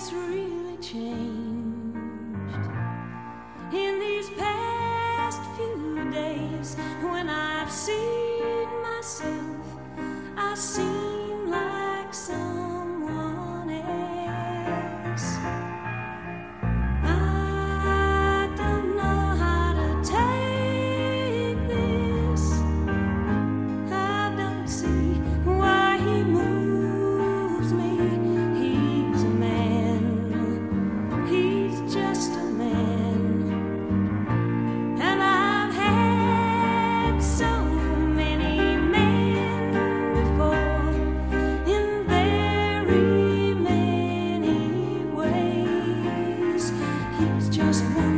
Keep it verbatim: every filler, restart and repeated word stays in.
has really changed in these past few days. When I've seen myself, I seem like someone else. I don't know how to take this. I don't see why he moves me. He's a man, he's just a man. And I've had so many men before, in very many ways. He's just one